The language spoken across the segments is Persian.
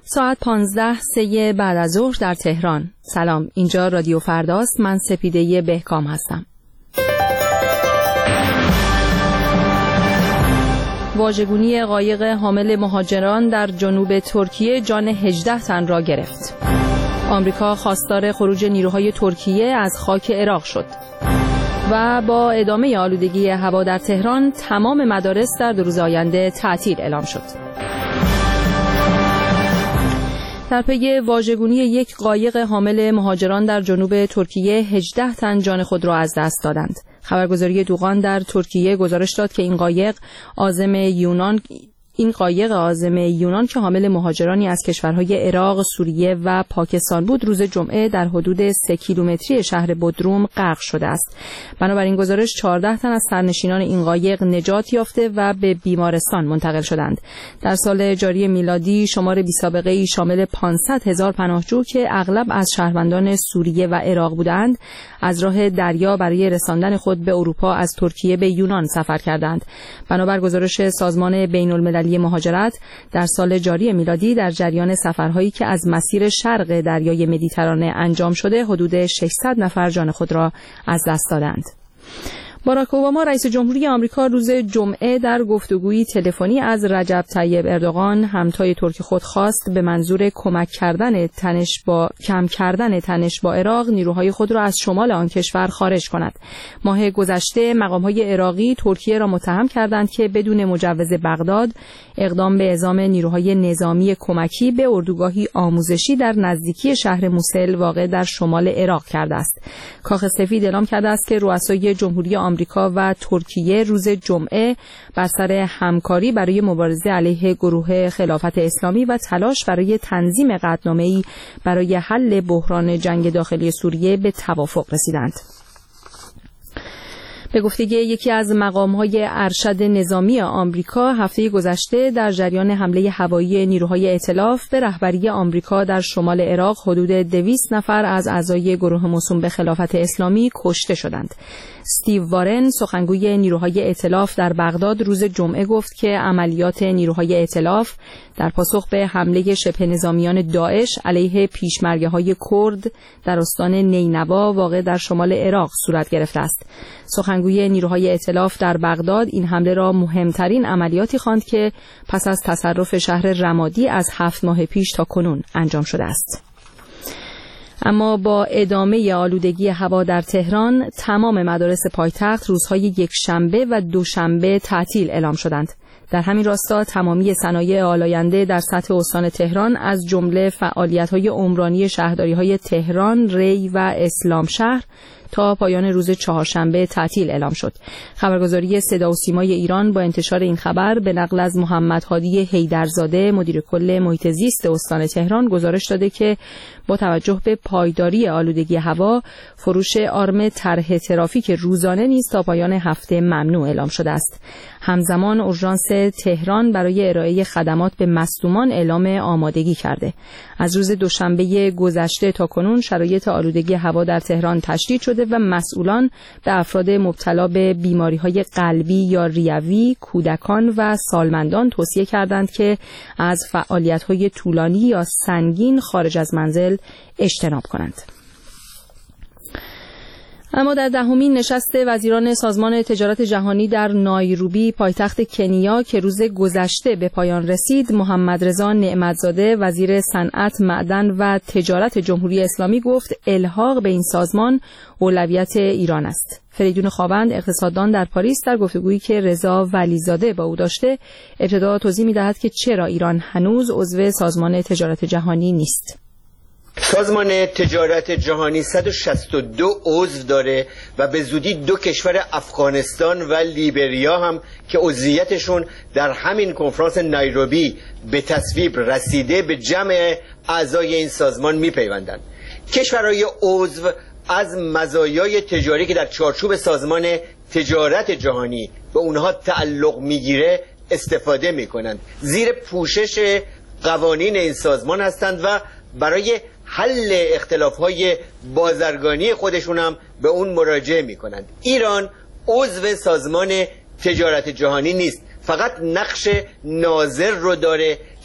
ساعت 15:03 بعد از ظهر در تهران. سلام، اینجا رادیو فرداست. من سپیده بهکام هستم. واژگونی قایق حامل مهاجران در جنوب ترکیه جان 18 تن را گرفت. آمریکا خواستار خروج نیروهای ترکیه از خاک عراق شد. و با ادامه آلودگی هوا در تهران تمام مدارس در 2 روز آینده تعطیل اعلام شد. در پی واژگونی یک قایق حامل مهاجران در جنوب ترکیه 18 تن جان خود را از دست دادند. خبرگزاری دوغان در ترکیه گزارش داد که این قایق عازم یونان که حامل مهاجرانی از کشورهای عراق، سوریه و پاکستان بود، روز جمعه در حدود 3 کیلومتری شهر بودروم غرق شده است. بنابراین گزارش 14 تن از سرنشینان این قایق نجات یافته و به بیمارستان منتقل شدند. در سال جاری میلادی شمار بی‌سابقه‌ای شامل 500,000 پناهجو که اغلب از شهروندان سوریه و عراق بودند، از راه دریا برای رساندن خود به اروپا از ترکیه به یونان سفر کردند. بنابر گزارش سازمان بین‌المللی مهاجرت، در سال جاری میلادی در جریان سفرهایی که از مسیر شرق دریای مدیترانه انجام شده، حدود 600 نفر جان خود را از دست دادند. باراک اوباما رئیس جمهوری آمریکا روز جمعه در گفتگویی تلفنی از رجب طیب اردوغان همتای ترک خود خواست به منظور کم کردن تنش با عراق نیروهای خود را از شمال آن کشور خارج کند. ماه گذشته مقام‌های عراقی ترکیه را متهم کردند که بدون مجوز بغداد اقدام به اعزام نیروهای نظامی کمکی به اردوگاهی آموزشی در نزدیکی شهر موسل واقع در شمال عراق کرده است. کاخ سفید اعلام کرده است که رؤسای جمهوری آمریکا و ترکیه روز جمعه بر سر همکاری برای مبارزه علیه گروه خلافت اسلامی و تلاش برای تنظیم قطعنامه‌ای برای حل بحران جنگ داخلی سوریه به توافق رسیدند. به گفته یکی از مقام‌های ارشد نظامی آمریکا، هفته گذشته در جریان حمله هوایی نیروهای ائتلاف به رهبری آمریکا در شمال عراق حدود 200 نفر از اعضای گروه موسوم به خلافت اسلامی کشته شدند. استیو وارن، سخنگوی نیروهای ائتلاف در بغداد، روز جمعه گفت که عملیات نیروهای ائتلاف در پاسخ به حمله شبه نظامیان داعش علیه پیشمرگه‌های کرد در استان نینوا واقع در شمال عراق صورت گرفته است. سخنگوی نیروهای ائتلاف در بغداد این حمله را مهمترین عملیاتی خواند که پس از تصرف شهر رمادی از 7 ماه پیش تا کنون انجام شده است. اما با ادامه آلودگی هوا در تهران، تمام مدارس پایتخت روزهای یکشنبه و دوشنبه تعطیل اعلام شدند. در همین راستا تمامی صنایع آلاینده در سطح استان تهران از جمله فعالیت‌های عمرانی شهرداری‌های تهران، ری و اسلام شهر تا پایان روز چهارشنبه تعطیل اعلام شد. خبرگزاری صدا و سیمای ایران با انتشار این خبر به نقل از محمد هادی حیدرزاده، مدیر کل محیط زیست استان تهران، گزارش داده که با توجه به پایداری آلودگی هوا، فروش آرم طرح ترافیک روزانه نیز تا پایان هفته ممنوع اعلام شده است. همزمان اورژانس تهران برای ارائه خدمات به مصدومان اعلام آمادگی کرده. از روز دوشنبه گذشته تا کنون شرایط آلودگی هوا در تهران تشدید شده و مسئولان به افراد مبتلا به بیماری‌های قلبی یا ریوی، کودکان و سالمندان توصیه کردند که از فعالیت‌های طولانی یا سنگین خارج از منزل اجتناب کنند. اما در 10مین نشست وزیران سازمان تجارت جهانی در نایروبی، پایتخت کنیا، که روز گذشته به پایان رسید، محمد رضا نعمتزاده، وزیر صنعت، معدن و تجارت جمهوری اسلامی، گفت الحاق به این سازمان اولویت ایران است. فریدون خاوند، اقتصاددان در پاریس، در گفتگویی که رضا ولیزاده با او داشته، ابتدا توضیح می‌دهد که چرا ایران هنوز عضو سازمان تجارت جهانی نیست. سازمان تجارت جهانی 162 عضو داره و به زودی 2 کشور افغانستان و لیبریا هم که عضویتشون در همین کنفرانس نایروبی به تصویب رسیده به جمع اعضای این سازمان میپیوندند. کشورهای عضو از مزایای تجاری که در چارچوب سازمان تجارت جهانی به اونها تعلق میگیره استفاده میکنند، زیر پوشش قوانین این سازمان هستند و برای حل اختلاف‌های بازرگانی خودشون هم به اون مراجعه می‌کنند. ایران عضو سازمان تجارت جهانی نیست، فقط نقش ناظر رو داره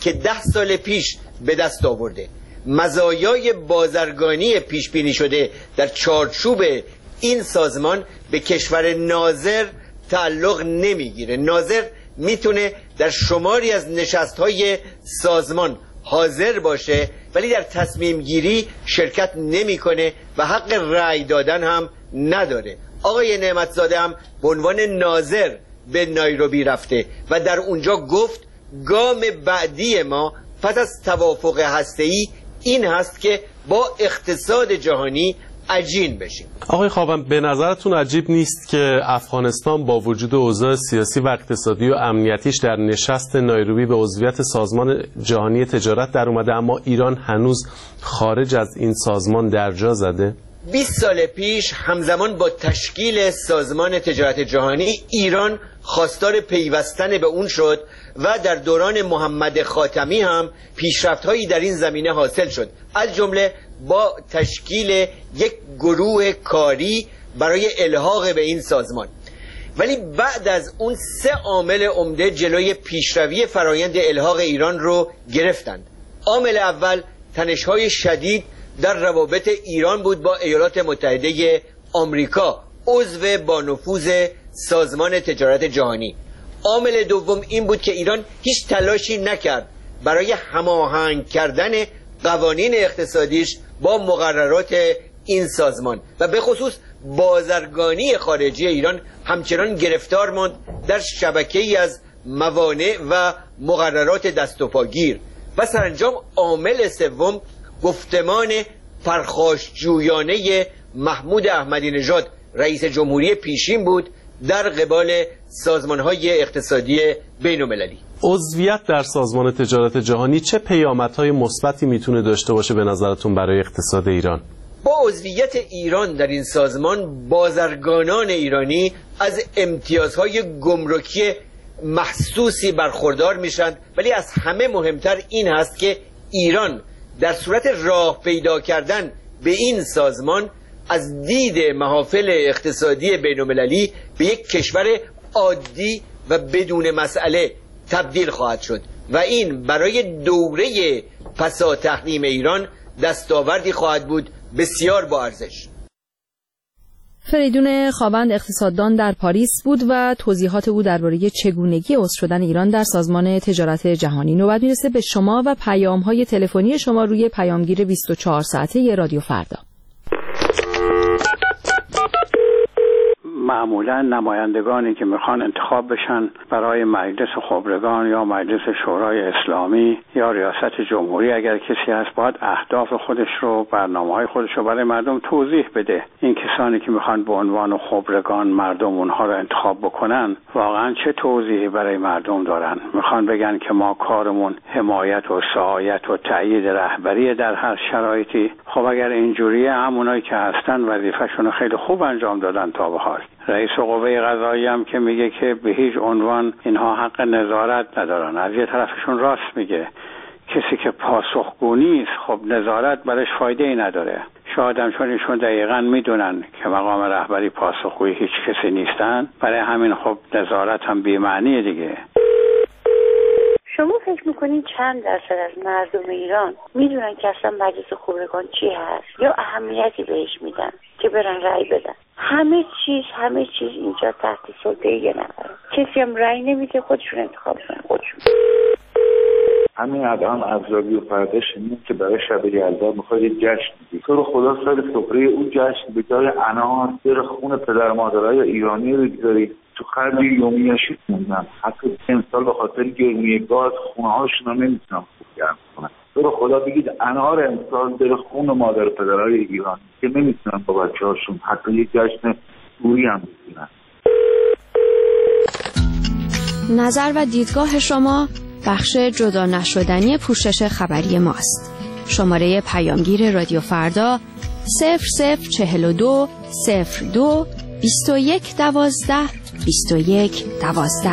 که 10 سال پیش به دست آورده. مزایای بازرگانی پیش بینی شده در چارچوب این سازمان به کشور ناظر تعلق نمیگیره. ناظر میتونه در شماری از نشست‌های سازمان حاضر باشه ولی در تصمیم گیری شرکت نمیکنه و حق رأی دادن هم نداره. آقای نعمتزاده هم به عنوان ناظر به نایروبی رفته و در اونجا گفت گام بعدی ما پس از توافق هسته‌ای این هست که با اقتصاد جهانی عجین بشیم. آقای خاقان، به نظرتون عجیب نیست که افغانستان با وجود اوضاع سیاسی و اقتصادی و امنیتیش در نشست نایروبی به عضویت سازمان جهانی تجارت در اومده اما ایران هنوز خارج از این سازمان درجا زده؟ 20 سال پیش همزمان با تشکیل سازمان تجارت جهانی ایران خواستار پیوستن به اون شد و در دوران محمد خاتمی هم پیشرفت‌هایی در این زمینه حاصل شد، از جمله با تشکیل یک گروه کاری برای الحاق به این سازمان. ولی بعد از اون 3 عامل عمده جلوی پیشروی فرایند الحاق ایران رو گرفتند. عامل اول تنش‌های شدید در روابط ایران بود با ایالات متحده آمریکا، عضو با نفوذ سازمان تجارت جهانی. عامل دوم این بود که ایران هیچ تلاشی نکرد برای هماهنگ کردن قوانین اقتصادیش با مقررات این سازمان و به خصوص بازرگانی خارجی ایران همچنان گرفتار ماند در شبکه‌ای از موانع و مقررات دست و پاگیر. و سرانجام عامل سوم گفتمان پرخاشجویانه محمود احمدی نژاد رئیس جمهوری پیشین بود در قبال سازمان‌های اقتصادی بین‌المللی. عضویت در سازمان تجارت جهانی چه پیامدهای مثبتی میتونه داشته باشه به نظرتون برای اقتصاد ایران؟ با عضویت ایران در این سازمان بازرگانان ایرانی از امتیازهای گمرکی محسوسی برخوردار میشن، ولی از همه مهمتر این هست که ایران در صورت راه پیدا کردن به این سازمان از دید محافل اقتصادی بین‌المللی به یک کشور عادی و بدون مسئله تبدیل خواهد شد و این برای دوره پسا تحریم ایران دستاوردی خواهد بود بسیار با ارزش. فریدون خاوند اقتصاددان در پاریس بود و توضیحات او درباره چگونگی عضو شدن ایران در سازمان تجارت جهانی. نوبت میرسه به شما و پیام‌های تلفنی شما روی پیامگیر 24 ساعته رادیو فردا. معمولا نمایندگانی که میخوان انتخاب بشن برای مجلس خبرگان یا مجلس شورای اسلامی یا ریاست جمهوری، اگر کسی هست باید اهداف خودش رو، برنامه‌های خودش رو برای مردم توضیح بده. این کسانی که میخوان به عنوان خبرگان مردم اونها رو انتخاب بکنن واقعا چه توضیحی برای مردم دارن؟ میخوان بگن که ما کارمون حمایت و سعایت و تأیید رهبری در هر شرایطی. خب اگر اینجوریه همونایی که هستن وظیفه‌شون خیلی خوب انجام دادن تا به حال. رئیس قوه قضاییه هم که میگه که به هیچ عنوان اینها حق نظارت ندارن، از یه طرفشون راست میگه. کسی که پاسخگو نیست خب نظارت برش فایده ای نداره. شاید هم چون ایشون دقیقاً میدونن که مقام رهبری پاسخگوی هیچ کسی نیستن، برای همین خب نظارت هم بی‌معنیه دیگه. شما فکر میکنین چند درصد از مردم ایران میدونن که اصلا مجلس خبرگان چی هست یا اهمیتی بهش میدن که برن رأی بدن؟ همه چیز اینجا تحت سلطه یه نفره. کسی هم رأی نمیده، خودشون انتخاب کنن خودشون. همین الان افزاری و فرداش اینه که برای شب یلدا میخواد یک جشن بگیری. تو رو خدا سر سفره اون جشن به جای انار زیر خون پدر مادرای ایرانی رو بگذاری تو خرج یومیه‌شی موندن. حتی امسال به خاطر گرمی گاز خونه هاشون رو نمیتونن خوب گرم کنن. تو رو خدا بگید انار امسال زیر خون مادر پدرای ایرانی که نمیتونن با بچه هاشون حتی یک جشن دوری هم بگیرن. نظر و دیدگاه شما بخش جدا نشدنی پوشش خبری ماست. شماره پیامگیر رادیو فردا 0042 02 21 12 21 12.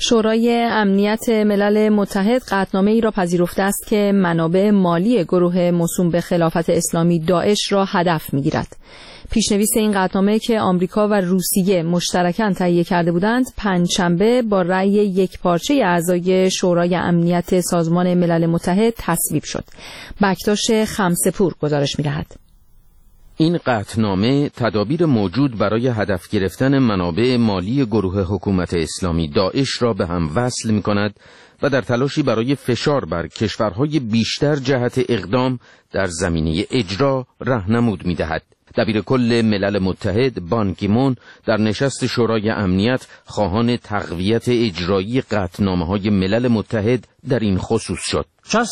شورای امنیت ملل متحد قطعنامه‌ای را پذیرفته است که منابع مالی گروه موسوم به خلافت اسلامی داعش را هدف می‌گیرد. پیشنویس این قطعنامه که آمریکا و روسیه مشترکاً تهیه کرده بودند، پنجشنبه با رأی یکپارچه اعضای شورای امنیت سازمان ملل متحد تصویب شد. بکتاش خمسه‌پور گزارش می‌دهد. این قطعنامه تدابیر موجود برای هدف گرفتن منابع مالی گروه حکومت اسلامی داعش را به هم وصل می‌کند و در تلاشی برای فشار بر کشورهای بیشتر جهت اقدام در زمینه اجرا راهنمود می‌دهد. دبیر کل ملل متحد بان کی مون در نشست شورای امنیت خواهان تقویت اجرایی قطعنامه‌های ملل متحد در این خصوص شد.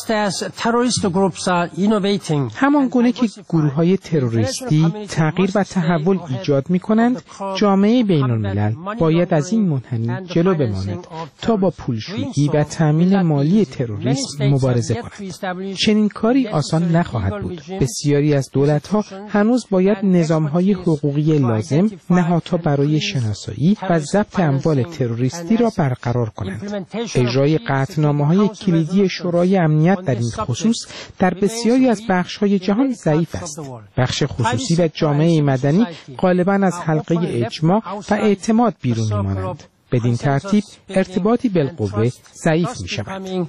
همان گونه که گروه‌های تروریستی تغییر و تحول ایجاد می‌کنند، جامعه بین‌الملل باید از این منحنی جلو بماند تا با پولشویی و تأمین مالی تروریسم مبارزه کند. چنین کاری آسان نخواهد بود. بسیاری از دولت‌ها هنوز باید نظام‌های حقوقی لازم، نهادها برای شناسایی و ضبط اموال تروریستی را برقرار کنند. اجرای قطعنامه‌های کلیدی شورای امنیت در این خصوص در بسیاری از بخش‌های جهان ضعیف است. بخش خصوصی و جامعه مدنی غالباً از حلقه اجماع و اعتماد بیرون می‌مانند. بدین ترتیب ارتباطی بالقوه ضعیف می‌شود.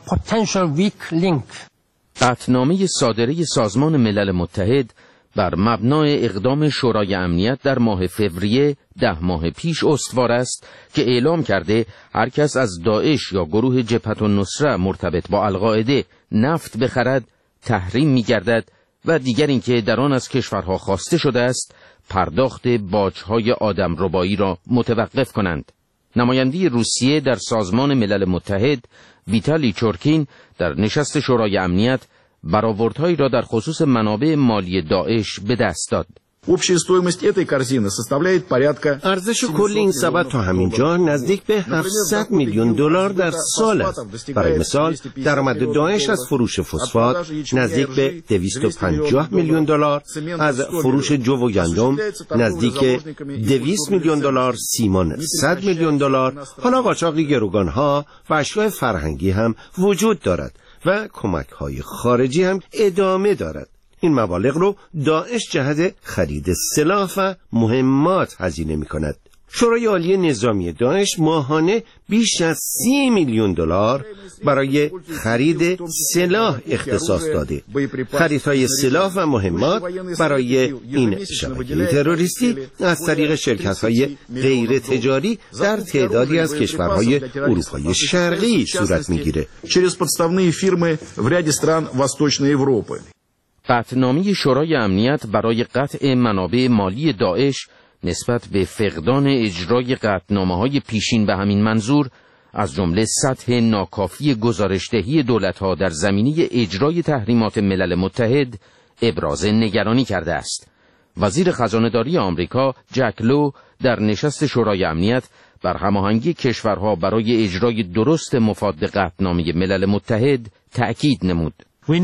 قطعنامه صادره سازمان ملل متحد بر مبنای اقدام شورای امنیت در ماه فوریه 10 ماه پیش استوار است که اعلام کرده هر کس از داعش یا گروه جبهة النصره مرتبط با القاعده نفت بخرد تحریم می‌گردد و دیگر اینکه در آن از کشورها خواسته شده است پرداخت باج‌های آدمربایی را متوقف کنند. نماینده روسیه در سازمان ملل متحد ویتالی چورکین در نشست شورای امنیت برآوردهایی را در خصوص منابع مالی داعش به دست داد. ارزش کل این سبد تا همینجا نزدیک به 700 میلیون دلار در سال است. برای مثال درآمد داعش از فروش فسفات نزدیک به 250 میلیون دلار، از فروش جو و گندم نزدیک 200 میلیون دلار، سیمان 100 میلیون دلار. حالا قاچاق گروگانها و اشیاء فرهنگی هم وجود دارد و کمک‌های خارجی هم ادامه دارد. این مبالغ رو داعش جهت خرید سلاح و مهمات هزینه می‌کند. شورای عالی نظامی داعش ماهانه بیش از 30 میلیون دلار برای خرید سلاح اختصاص داده. خریدهای سلاح و مهمات برای این شبکه تروریستی از طریق شرکت‌های غیر تجاری در تعدادی از کشورهای اروپای شرقی صورت می‌گیرد. قطعنامه شورای امنیت برای قطع منابع مالی داعش نسبت به فقدان اجرای قطعنامه‌های پیشین به همین منظور از جمله سطح ناکافی گزارش‌دهی دولت‌ها در زمینه اجرای تحریمات ملل متحد ابراز نگرانی کرده است. وزیر خزانه‌داری آمریکا جک لو در نشست شورای امنیت بر هماهنگی کشورها برای اجرای درست مفاد قطعنامه ملل متحد تأکید نمود.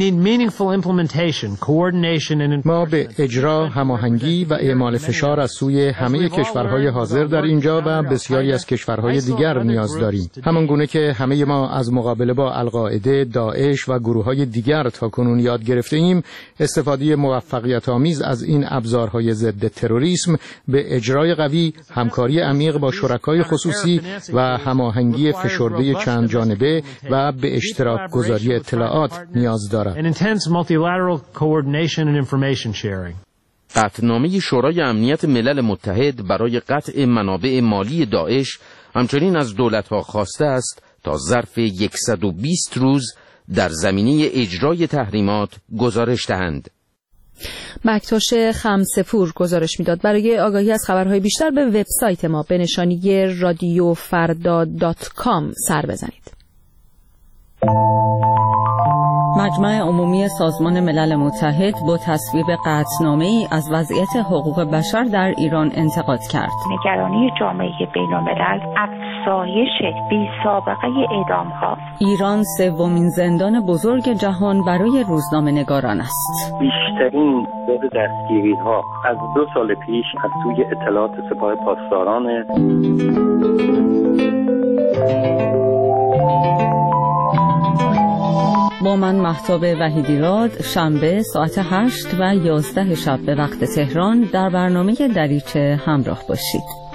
ما به اجرا، هماهنگی و اعمال فشار از سوی همه کشورهای حاضر در اینجا و بسیاری از کشورهای دیگر نیاز داریم. همان گونه که همه ما از مقابله با القاعده، داعش و گروه‌های دیگر تاکنون یاد گرفته ایم، استفاده موفقیت آمیز از این ابزارهای ضد تروریسم به اجرای قوی، همکاری عمیق با شرکای خصوصی و هماهنگی فشرده چند جانبه و به اشتراک گذاری اطلاعات نیاز دارد. قطعنامه شورای امنیت ملل متحد برای قطع منابع مالی داعش همچنین از دولت‌ها خواسته است تا ظرف 120 روز در زمینه اجرای تحریمات گزارش دهند. بکتاش خمسه‌پور گزارش میداد. برای آگاهی از خبرهای بیشتر به وبسایت ما به نشانی radiofarda.com سر بزنید. مجمع عمومی سازمان ملل متحد با تصویب قطعنامه‌ای از وضعیت حقوق بشر در ایران انتقاد کرد. نگرانی جامعه بین‌الملل افزایش بی‌سابقه اعدام‌ها. ایران سومین زندان بزرگ جهان برای روزنامه‌نگاران است. بیشترین تعداد دستگیری‌ها از 2 سال پیش از سوی اطلاعات سپاه پاسداران با من مهتاب وحیدیراد شنبه ساعت 8 و 11 شب به وقت تهران در برنامه دریچه همراه باشید.